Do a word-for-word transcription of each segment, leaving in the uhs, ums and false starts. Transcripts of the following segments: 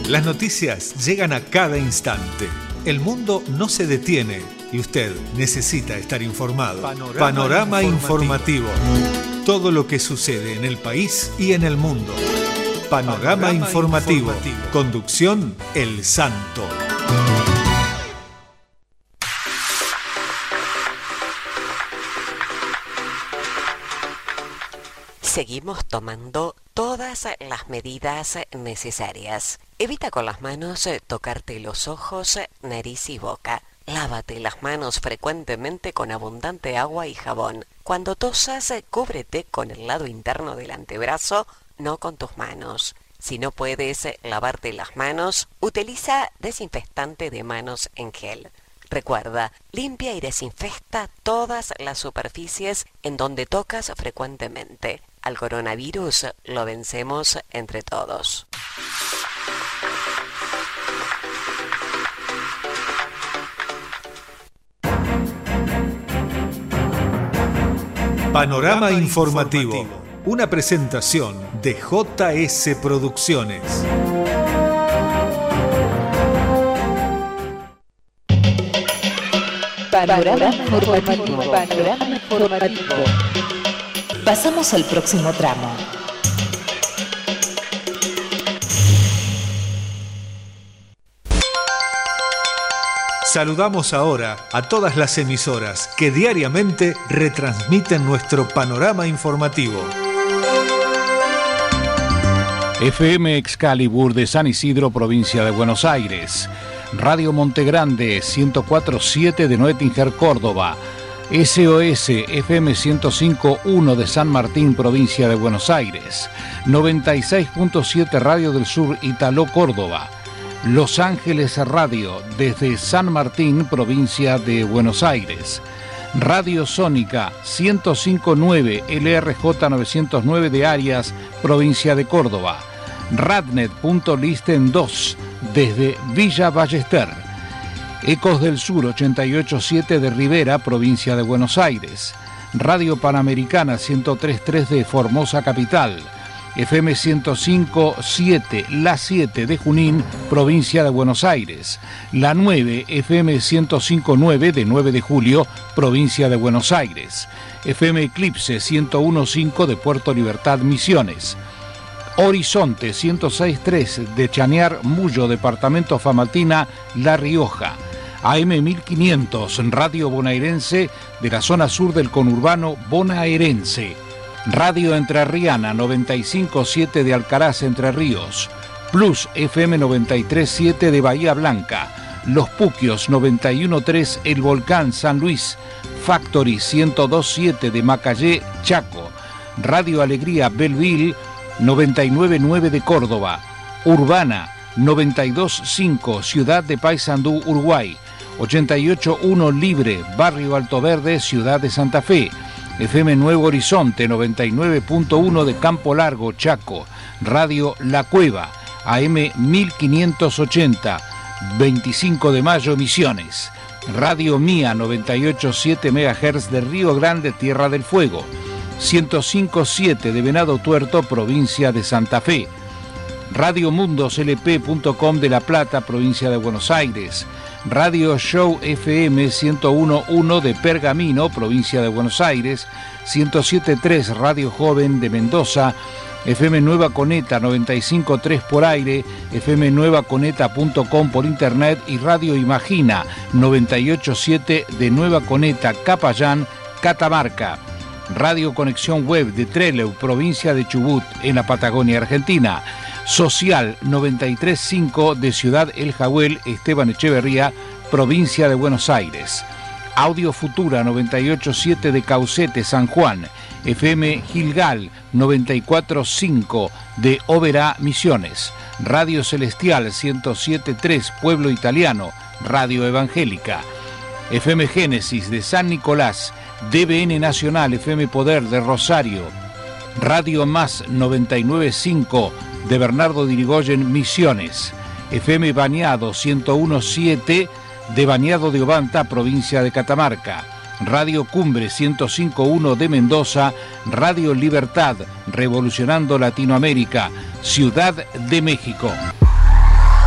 Las noticias llegan a cada instante. El mundo no se detiene y usted necesita estar informado. Panorama, Panorama informativo. informativo. Todo lo que sucede en el país y en el mundo. Panorama, Panorama informativo. informativo. Conducción El Santo. Seguimos tomando todas las medidas necesarias. Evita con las manos tocarte los ojos, nariz y boca. Lávate las manos frecuentemente con abundante agua y jabón. Cuando tosas, cúbrete con el lado interno del antebrazo, no con tus manos. Si no puedes lavarte las manos, utiliza desinfectante de manos en gel. Recuerda, limpia y desinfecta todas las superficies en donde tocas frecuentemente. Al coronavirus lo vencemos entre todos. Panorama informativo. Una presentación de J S Producciones. Panorama informativo. Panorama informativo. Pasamos al próximo tramo. Saludamos ahora a todas las emisoras que diariamente retransmiten nuestro panorama informativo. F M Excalibur de San Isidro, provincia de Buenos Aires. Radio Montegrande ciento cuatro punto siete de Noetinger, Córdoba. S O S F M ciento cinco punto uno de San Martín, provincia de Buenos Aires. noventa y seis punto siete Radio del Sur, Italó, Córdoba. Los Ángeles Radio desde San Martín, provincia de Buenos Aires. Radio Sónica ciento cinco punto nueve L R J novecientos nueve de Arias, provincia de Córdoba. Radnet.listen dos desde Villa Ballester. Ecos del Sur ochenta y ocho punto siete de Rivera, provincia de Buenos Aires. Radio Panamericana ciento tres punto tres de Formosa Capital. F M ciento cinco punto siete La siete de Junín, provincia de Buenos Aires. La nueve F M ciento cinco punto nueve de nueve de Julio, provincia de Buenos Aires. F M Eclipse ciento uno punto cinco de Puerto Libertad, Misiones. Horizonte ciento seis punto tres de Chañar, Mullo, departamento Famatina, La Rioja. A M mil quinientos, Radio Bonaerense de la zona sur del conurbano bonaerense. Radio Entrerriana noventa y cinco punto siete de Alcaraz, Entre Ríos. Plus F M noventa y tres punto siete de Bahía Blanca. Los Puquios noventa y uno punto tres El Volcán, San Luis. Factory ciento dos punto siete de Macayé, Chaco. Radio Alegría Belleville noventa y nueve punto nueve de Córdoba. Urbana noventa y dos punto cinco Ciudad de Paysandú, Uruguay. ochenta y ocho punto uno Libre, Barrio Alto Verde, Ciudad de Santa Fe. F M Nuevo Horizonte noventa y nueve punto uno de Campo Largo, Chaco. Radio La Cueva, A M mil quinientos ochenta, veinticinco de mayo, Misiones. Radio Mía noventa y ocho punto siete megahertz de Río Grande, Tierra del Fuego. ciento cinco punto siete de Venado Tuerto, provincia de Santa Fe. Radio Mundos L P punto com de La Plata, provincia de Buenos Aires. Radio Show F M ciento uno punto uno de Pergamino, provincia de Buenos Aires. ciento siete punto tres Radio Joven de Mendoza. F M Nueva Coneta noventa y cinco punto tres por aire, F M nueva coneta punto com por internet y Radio Imagina noventa y ocho punto siete de Nueva Coneta, Capayán, Catamarca. Radio Conexión Web de Trelew, provincia de Chubut, en la Patagonia Argentina. Social noventa y tres punto cinco de Ciudad El Jagüel, Esteban Echeverría, provincia de Buenos Aires. Audio Futura noventa y ocho punto siete de Caucete, San Juan. F M Gilgal noventa y cuatro punto cinco de Oberá, Misiones. Radio Celestial ciento siete punto tres Pueblo Italiano, Radio Evangélica. F M Génesis de San Nicolás. D B N Nacional, F M Poder de Rosario. Radio Más noventa y nueve punto cinco de Bernardo Dirigoyen, Misiones. F M Bañado ciento uno punto siete de Bañado de Obanta, provincia de Catamarca. Radio Cumbre ciento cinco punto uno de Mendoza. Radio Libertad, revolucionando Latinoamérica, Ciudad de México.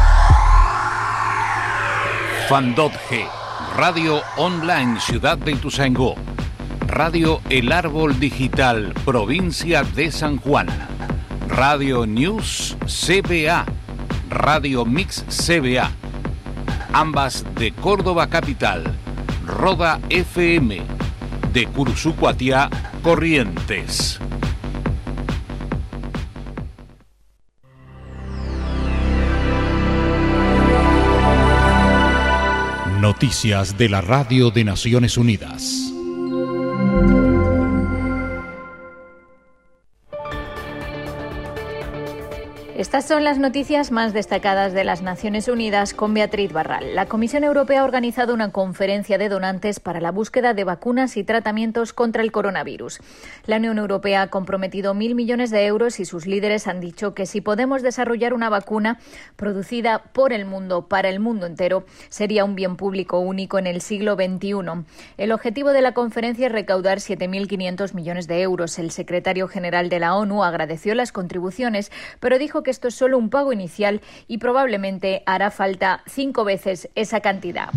Fandot G, Radio Online Ciudad de Ituzaingó, Radio El Árbol Digital Provincia de San Juan, Radio News C B A, Radio Mix C B A, ambas de Córdoba Capital, Roda F M, de Cursucuatiá, Corrientes. Noticias de la Radio de Naciones Unidas. Estas son las noticias más destacadas de las Naciones Unidas con Beatriz Barral. La Comisión Europea ha organizado una conferencia de donantes para la búsqueda de vacunas y tratamientos contra el coronavirus. La Unión Europea ha comprometido mil millones de euros y sus líderes han dicho que si podemos desarrollar una vacuna producida por el mundo para el mundo entero, sería un bien público único en el siglo veintiuno. El objetivo de la conferencia es recaudar siete mil quinientos millones de euros. El secretario general de la ONU agradeció las contribuciones, pero dijo que esto es solo un pago inicial y probablemente hará falta cinco veces esa cantidad.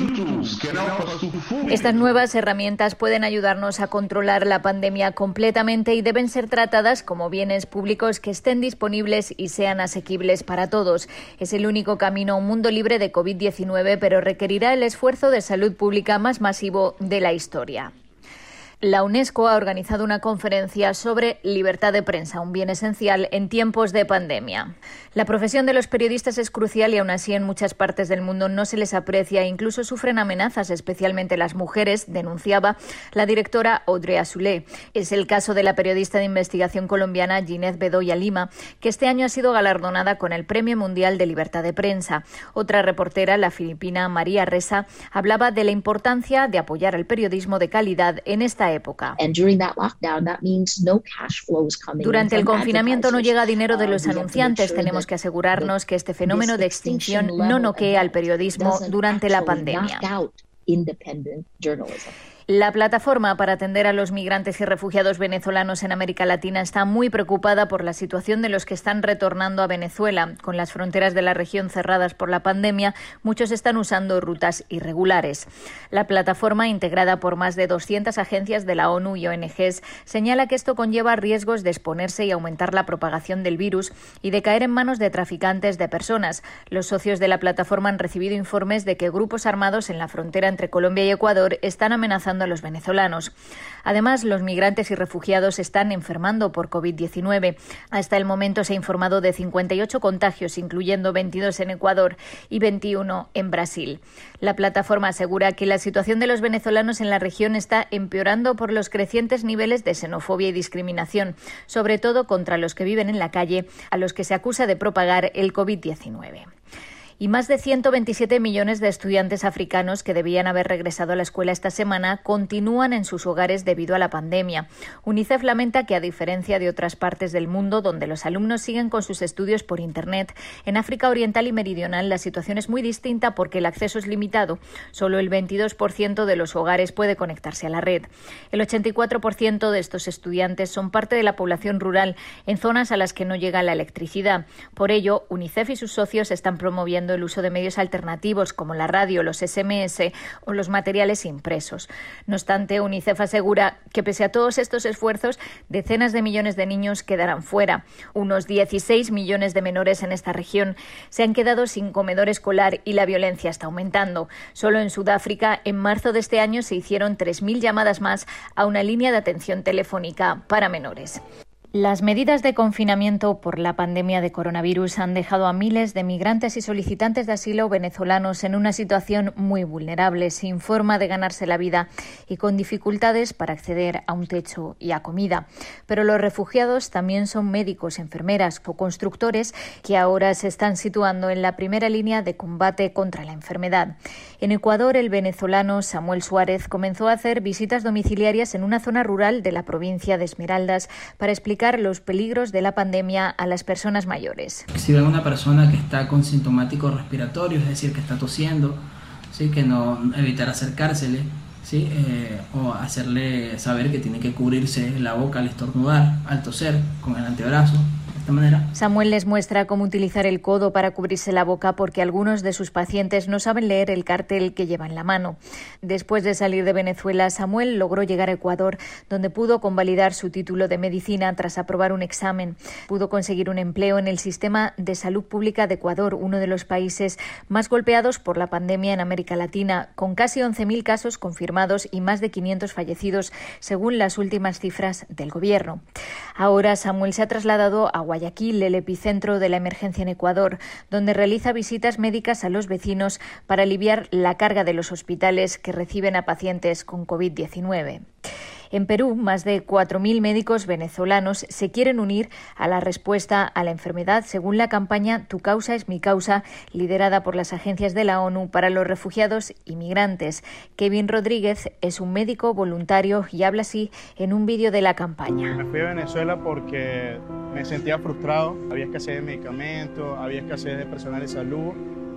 Estas nuevas herramientas pueden ayudarnos a controlar la pandemia completamente y deben ser tratadas como bienes públicos que estén disponibles y sean asequibles para todos. Es el único camino a un mundo libre de COVID diecinueve, pero requerirá el esfuerzo de salud pública más masivo de la historia. La UNESCO ha organizado una conferencia sobre libertad de prensa, un bien esencial en tiempos de pandemia. La profesión de los periodistas es crucial y aún así en muchas partes del mundo no se les aprecia e incluso sufren amenazas, especialmente las mujeres, denunciaba la directora Audrey Azoulay. Es el caso de la periodista de investigación colombiana Ginette Bedoya Lima, que este año ha sido galardonada con el Premio Mundial de Libertad de Prensa. Otra reportera, la filipina María Ressa, hablaba de la importancia de apoyar al periodismo de calidad en esta época. Durante el confinamiento no llega dinero de los anunciantes. Tenemos que asegurarnos que este fenómeno de extinción no noquee al periodismo durante la pandemia. La plataforma para atender a los migrantes y refugiados venezolanos en América Latina está muy preocupada por la situación de los que están retornando a Venezuela. Con las fronteras de la región cerradas por la pandemia, muchos están usando rutas irregulares. La plataforma, integrada por más de doscientas agencias de la ONU y O N Ges, señala que esto conlleva riesgos de exponerse y aumentar la propagación del virus y de caer en manos de traficantes de personas. Los socios de la plataforma han recibido informes de que grupos armados en la frontera entre Colombia y Ecuador están amenazando a los venezolanos. Además, los migrantes y refugiados están enfermando por COVID diecinueve. Hasta el momento se ha informado de cincuenta y ocho contagios, incluyendo veintidós en Ecuador y veintiuno en Brasil. La plataforma asegura que la situación de los venezolanos en la región está empeorando por los crecientes niveles de xenofobia y discriminación, sobre todo contra los que viven en la calle, a los que se acusa de propagar el COVID diecinueve. Y más de ciento veintisiete millones de estudiantes africanos que debían haber regresado a la escuela esta semana continúan en sus hogares debido a la pandemia. UNICEF lamenta que, a diferencia de otras partes del mundo donde los alumnos siguen con sus estudios por Internet, en África Oriental y Meridional la situación es muy distinta porque el acceso es limitado. Solo el veintidós por ciento de los hogares puede conectarse a la red. El ochenta y cuatro por ciento de estos estudiantes son parte de la población rural en zonas a las que no llega la electricidad. Por ello, UNICEF y sus socios están promoviendo el uso de medios alternativos como la radio, los ese eme ese o los materiales impresos. No obstante, UNICEF asegura que pese a todos estos esfuerzos, decenas de millones de niños quedarán fuera. Unos dieciséis millones de menores en esta región se han quedado sin comedor escolar y la violencia está aumentando. Solo en Sudáfrica, en marzo de este año, se hicieron tres mil llamadas más a una línea de atención telefónica para menores. Las medidas de confinamiento por la pandemia de coronavirus han dejado a miles de migrantes y solicitantes de asilo venezolanos en una situación muy vulnerable, sin forma de ganarse la vida y con dificultades para acceder a un techo y a comida. Pero los refugiados también son médicos, enfermeras o constructores que ahora se están situando en la primera línea de combate contra la enfermedad. En Ecuador, el venezolano Samuel Suárez comenzó a hacer visitas domiciliarias en una zona rural de la provincia de Esmeraldas para explicar los peligros de la pandemia a las personas mayores. Si ven una persona que está con sintomáticos respiratorios, es decir, que está tosiendo, ¿sí? Que no evitar acercársele, ¿sí? eh, o hacerle saber que tiene que cubrirse la boca al estornudar, al toser, con el antebrazo, esta manera. Samuel les muestra cómo utilizar el codo para cubrirse la boca porque algunos de sus pacientes no saben leer el cartel que lleva en la mano. Después de salir de Venezuela, Samuel logró llegar a Ecuador, donde pudo convalidar su título de medicina tras aprobar un examen. Pudo conseguir un empleo en el sistema de salud pública de Ecuador, uno de los países más golpeados por la pandemia en América Latina, con casi once mil casos confirmados y más de quinientos fallecidos, según las últimas cifras del gobierno. Ahora Samuel se ha trasladado a Guayaquil, el epicentro de la emergencia en Ecuador, donde realiza visitas médicas a los vecinos para aliviar la carga de los hospitales que reciben a pacientes con covid diecinueve. En Perú, más de cuatro mil médicos venezolanos se quieren unir a la respuesta a la enfermedad según la campaña Tu causa es mi causa, liderada por las agencias de la ONU para los refugiados y migrantes. Kevin Rodríguez es un médico voluntario y habla así en un vídeo de la campaña. Me fui a Venezuela porque me sentía frustrado, había escasez de medicamentos, había escasez de personal de salud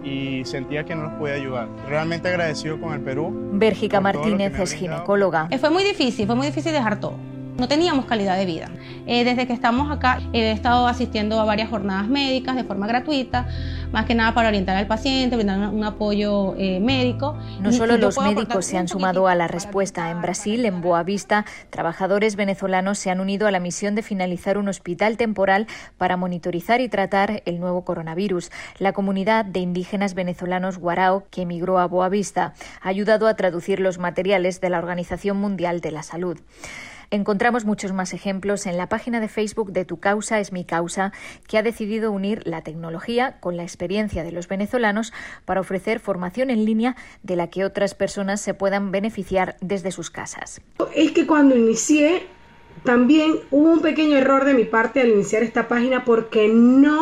y sentía que no nos podía ayudar. Realmente agradecido con el Perú. Bérgica Martínez es ginecóloga. Fue muy difícil, fue muy difícil dejar todo. No teníamos calidad de vida. Eh, desde que estamos acá he estado asistiendo a varias jornadas médicas de forma gratuita, más que nada para orientar al paciente, brindar un, un apoyo eh, médico. No solo los médicos se han sumado a la respuesta. En Brasil, en Boa Vista, trabajadores venezolanos se han unido a la misión de finalizar un hospital temporal para monitorizar y tratar el nuevo coronavirus. La comunidad de indígenas venezolanos Guarao, que emigró a Boa Vista, ha ayudado a traducir los materiales de la Organización Mundial de la Salud. Encontramos muchos más ejemplos en la página de Facebook de Tu causa es mi causa, que ha decidido unir la tecnología con la experiencia de los venezolanos para ofrecer formación en línea de la que otras personas se puedan beneficiar desde sus casas. Es que cuando inicié, también hubo un pequeño error de mi parte al iniciar esta página porque no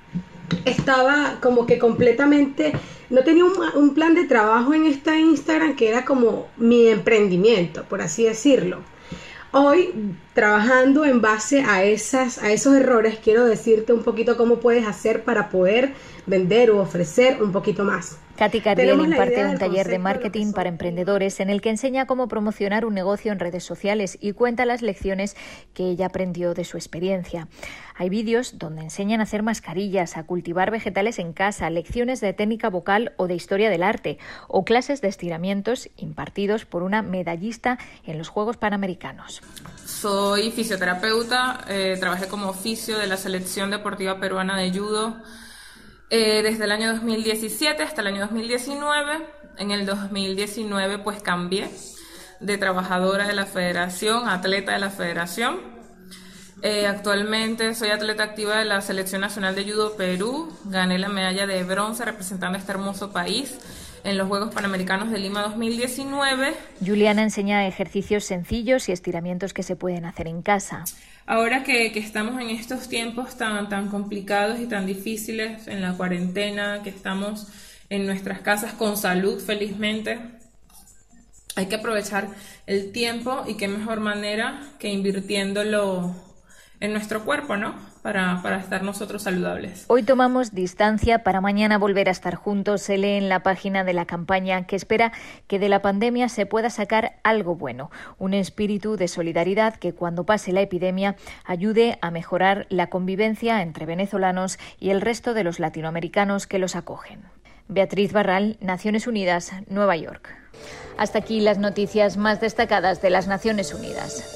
estaba como que completamente, no tenía un, un plan de trabajo en esta Instagram que era como mi emprendimiento, por así decirlo. Hoy, trabajando en base a, esas, a esos errores, quiero decirte un poquito cómo puedes hacer para poder vender o ofrecer un poquito más. Katy Cardiel imparte un taller de marketing para emprendedores en el que enseña cómo promocionar un negocio en redes sociales y cuenta las lecciones que ella aprendió de su experiencia. Hay vídeos donde enseñan a hacer mascarillas, a cultivar vegetales en casa, lecciones de técnica vocal o de historia del arte, o clases de estiramientos impartidos por una medallista en los Juegos Panamericanos. Soy fisioterapeuta, eh, trabajé como oficio de la Selección Deportiva Peruana de Judo eh, desde el año dos mil diecisiete hasta el año dos mil diecinueve. En el dos mil diecinueve pues cambié de trabajadora de la federación a atleta de la federación. Eh, actualmente soy atleta activa de la Selección Nacional de Judo Perú, gané la medalla de bronce representando a este hermoso país en los Juegos Panamericanos de Lima dos mil diecinueve. Juliana enseña ejercicios sencillos y estiramientos que se pueden hacer en casa. Ahora que, que estamos en estos tiempos tan, tan complicados y tan difíciles, en la cuarentena, que estamos en nuestras casas con salud, felizmente, hay que aprovechar el tiempo y qué mejor manera que invirtiéndolo en nuestro cuerpo, ¿no? Para, para estar nosotros saludables. Hoy tomamos distancia para mañana volver a estar juntos. Se lee en la página de la campaña que espera que de la pandemia se pueda sacar algo bueno, un espíritu de solidaridad que cuando pase la epidemia ayude a mejorar la convivencia entre venezolanos y el resto de los latinoamericanos que los acogen. Beatriz Barral, Naciones Unidas, Nueva York. Hasta aquí las noticias más destacadas de las Naciones Unidas.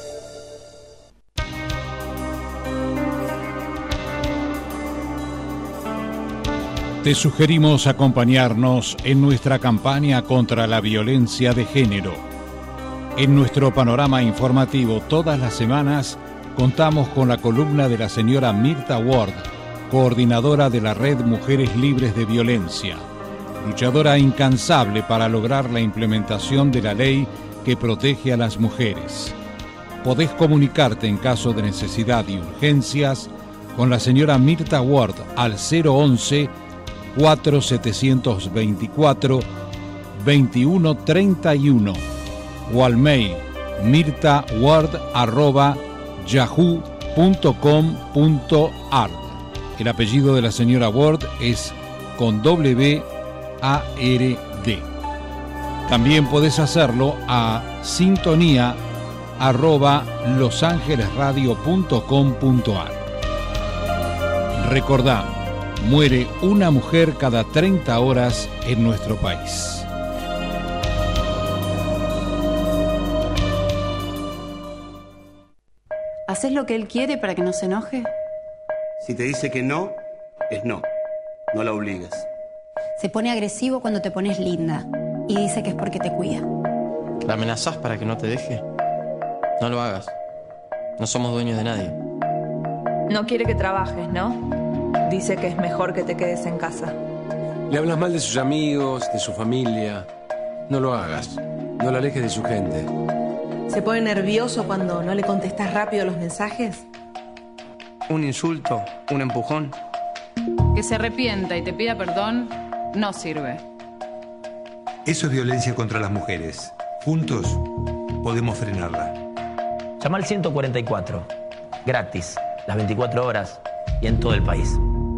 Te sugerimos acompañarnos en nuestra campaña contra la violencia de género. En nuestro panorama informativo todas las semanas contamos con la columna de la señora Mirta Ward, coordinadora de la Red Mujeres Libres de Violencia, luchadora incansable para lograr la implementación de la ley que protege a las mujeres. Podés comunicarte en caso de necesidad y urgencias con la señora Mirta Ward al cero once, cuatro setecientos veinticuatro, veintiuno treinta y uno o al mail mirtaward arroba yahoo punto com punto ar. El apellido de la señora Ward es con W A R D. También podés hacerlo a sintonía arroba losangelesradio punto com punto ar. Recordá, muere una mujer cada treinta horas en nuestro país. ¿Haces lo que él quiere para que no se enoje? Si te dice que no, es no. No la obligues. Se pone agresivo cuando te pones linda y dice que es porque te cuida. ¿La amenazás para que no te deje? No lo hagas. No somos dueños de nadie. No quiere que trabajes, ¿no? Dice que es mejor que te quedes en casa. Le hablas mal de sus amigos, de su familia. No lo hagas. No la alejes de su gente. ¿Se pone nervioso cuando no le contestas rápido los mensajes? Un insulto, un empujón. Que se arrepienta y te pida perdón no sirve. Eso es violencia contra las mujeres. Juntos podemos frenarla. Llama al ciento cuarenta y cuatro. Gratis, las veinticuatro horas y en todo el país.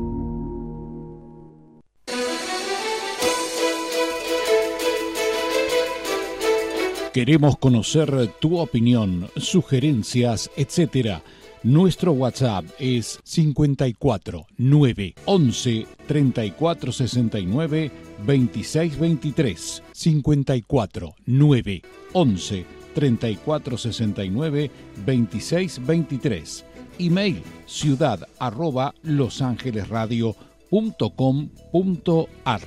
Queremos conocer tu opinión, sugerencias, etcétera. Nuestro WhatsApp es cincuenta y cuatro, nueve, once, treinta y cuatro sesenta y nueve, veintiséis veintitrés. cincuenta y cuatro, nueve, once, treinta y cuatro sesenta y nueve, veintiséis veintitrés. Email ciudad arroba losangelesradio punto com punto ar.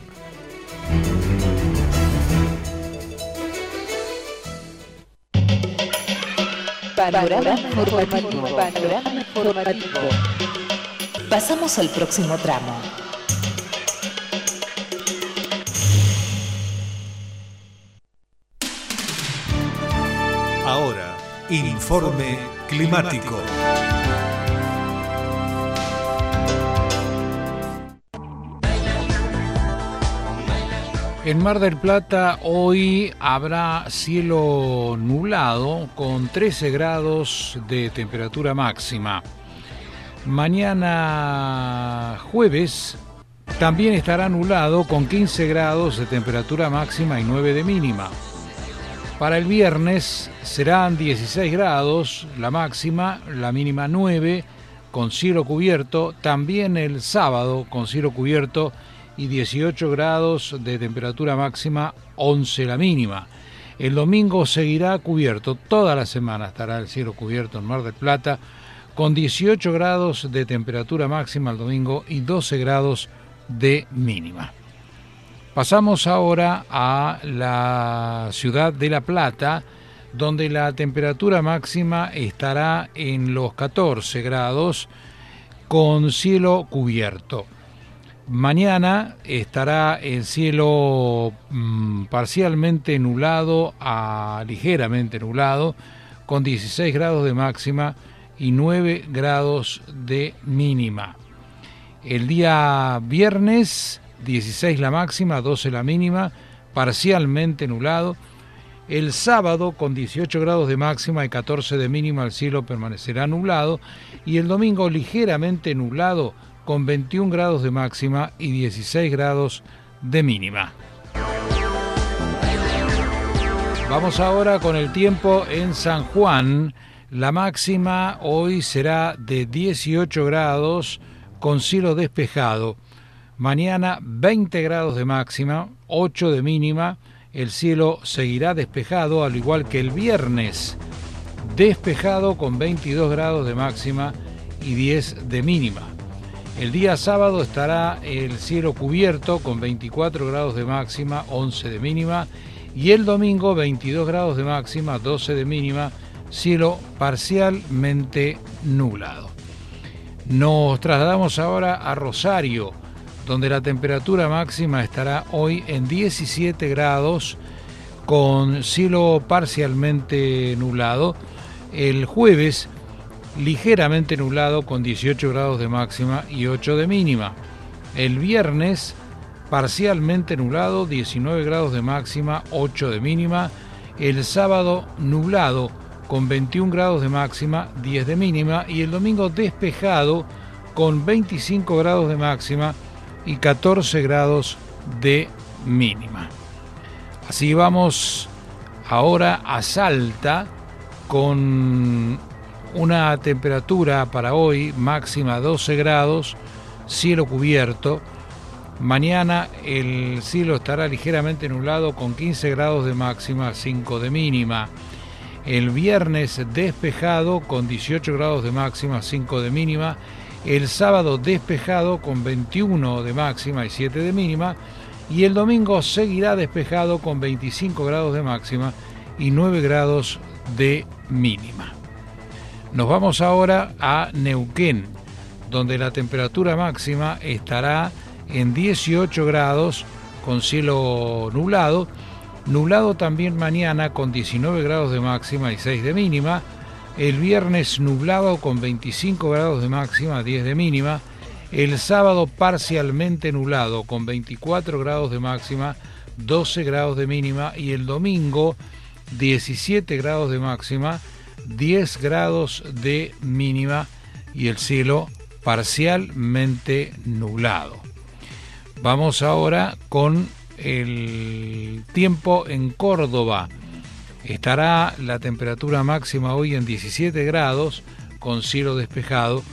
Panorama informativo. Panorama informativo. Pasamos al próximo tramo. Ahora, informe climático. En Mar del Plata hoy habrá cielo nublado con trece grados de temperatura máxima. Mañana jueves también estará nublado con quince grados de temperatura máxima y nueve de mínima. Para el viernes serán dieciséis grados la máxima, la mínima nueve, con cielo cubierto. También el sábado con cielo cubierto y dieciocho grados de temperatura máxima, once la mínima. El domingo seguirá cubierto, toda la semana estará el cielo cubierto en Mar del Plata, con dieciocho grados de temperatura máxima el domingo y doce grados de mínima. Pasamos ahora a la ciudad de La Plata, donde la temperatura máxima estará en los catorce grados, con cielo cubierto. Mañana estará el cielo mmm, parcialmente nublado a ligeramente nublado, con dieciséis grados de máxima y nueve grados de mínima. El día viernes, dieciséis la máxima, doce la mínima, parcialmente nublado. El sábado, con dieciocho grados de máxima y catorce de mínima, el cielo permanecerá nublado. Y el domingo, ligeramente nublado, con veintiún grados de máxima y dieciséis grados de mínima. Vamos ahora con el tiempo en San Juan. La máxima hoy será de dieciocho grados con cielo despejado. Mañana veinte grados de máxima, ocho de mínima. El cielo seguirá despejado, al igual que el viernes. Despejado con veintidós grados de máxima y diez de mínima. El día sábado estará el cielo cubierto con veinticuatro grados de máxima, once de mínima. Y el domingo veintidós grados de máxima, doce de mínima, cielo parcialmente nublado. Nos trasladamos ahora a Rosario, donde la temperatura máxima estará hoy en diecisiete grados con cielo parcialmente nublado. El jueves ligeramente nublado con dieciocho grados de máxima y ocho de mínima. El viernes parcialmente nublado, diecinueve grados de máxima, ocho de mínima. El sábado nublado con veintiún grados de máxima, diez de mínima. Y el domingo despejado con veinticinco grados de máxima y catorce grados de mínima. Así vamos ahora a Salta con una temperatura para hoy máxima doce grados, cielo cubierto. Mañana el cielo estará ligeramente nublado con quince grados de máxima, cinco de mínima. El viernes despejado con dieciocho grados de máxima, cinco de mínima. El sábado despejado con veintiuno de máxima y siete de mínima. Y el domingo seguirá despejado con veinticinco grados de máxima y nueve grados de mínima. Nos vamos ahora a Neuquén, donde la temperatura máxima estará en dieciocho grados con cielo nublado. Nublado también mañana con diecinueve grados de máxima y seis de mínima. El viernes nublado con veinticinco grados de máxima, diez de mínima. El sábado parcialmente nublado con veinticuatro grados de máxima, doce grados de mínima. Y el domingo diecisiete grados de máxima, diez grados de mínima y el cielo parcialmente nublado. Vamos ahora con el tiempo en Córdoba. Estará la temperatura máxima hoy en diecisiete grados con cielo despejado.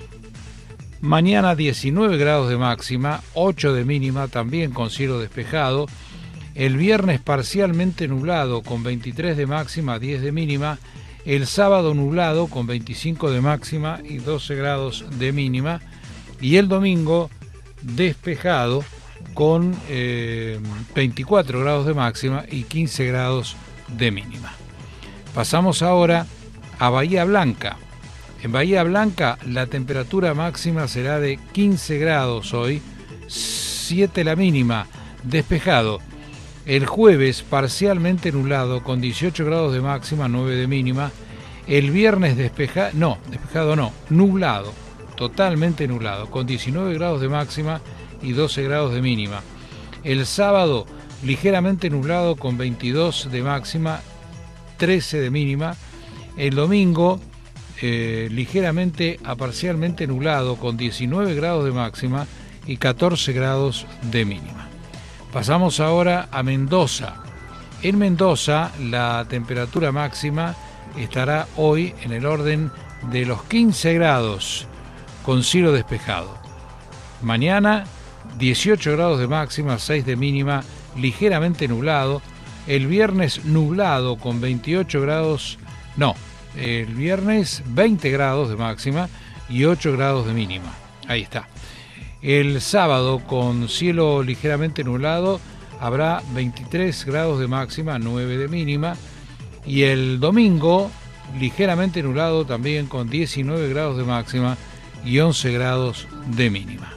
Mañana diecinueve grados de máxima, ocho de mínima también con cielo despejado. El viernes parcialmente nublado con veintitrés de máxima, diez de mínima. El sábado nublado con veinticinco de máxima y doce grados de mínima. Y el domingo despejado con eh, veinticuatro grados de máxima y quince grados de mínima. Pasamos ahora a Bahía Blanca. En Bahía Blanca la temperatura máxima será de quince grados hoy, siete la mínima, despejado. El jueves parcialmente nublado con dieciocho grados de máxima, nueve de mínima. El viernes despejado, no, despejado no, nublado, totalmente nublado, con diecinueve grados de máxima y doce grados de mínima. El sábado ligeramente nublado con veintidós de máxima, trece de mínima. El domingo eh, ligeramente a parcialmente nublado con diecinueve grados de máxima y catorce grados de mínima. Pasamos ahora a Mendoza. En Mendoza la temperatura máxima estará hoy en el orden de los quince grados con cielo despejado. Mañana dieciocho grados de máxima, seis de mínima, ligeramente nublado. El viernes nublado con veintiocho grados, no, el viernes veinte grados de máxima y ocho grados de mínima. Ahí está. El sábado con cielo ligeramente nublado habrá veintitrés grados de máxima, nueve de mínima. Y el domingo ligeramente nublado también con diecinueve grados de máxima y once grados de mínima.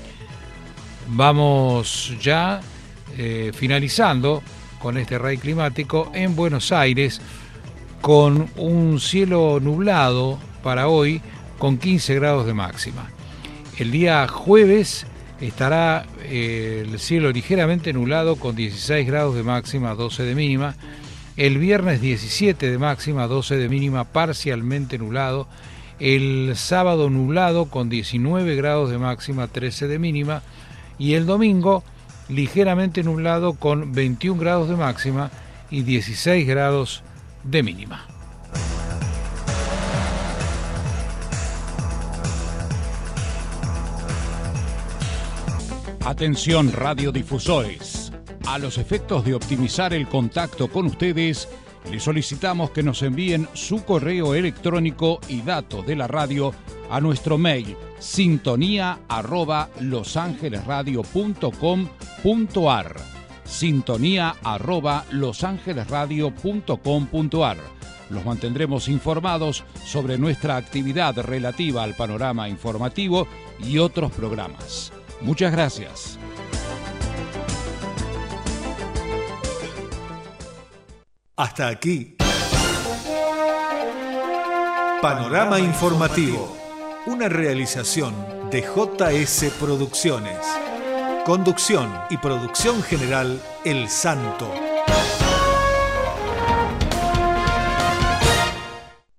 Vamos ya eh, finalizando con este array climático en Buenos Aires con un cielo nublado para hoy con quince grados de máxima. El día jueves estará eh, el cielo ligeramente nublado con dieciséis grados de máxima, doce de mínima. El viernes diecisiete de máxima, doce de mínima, parcialmente nublado. El sábado nublado con diecinueve grados de máxima, trece de mínima. Y el domingo ligeramente nublado con veintiún grados de máxima y dieciséis grados de mínima. Atención radiodifusores. A los efectos de optimizar el contacto con ustedes, les solicitamos que nos envíen su correo electrónico y datos de la radio a nuestro mail sintonía arroba losangelesradio.com.ar sintonía arroba losangelesradio.com.ar. Los mantendremos informados sobre nuestra actividad relativa al panorama informativo y otros programas. Muchas gracias. Hasta aquí. Panorama Informativo. Una realización de J S Producciones. Conducción y producción general El Santo.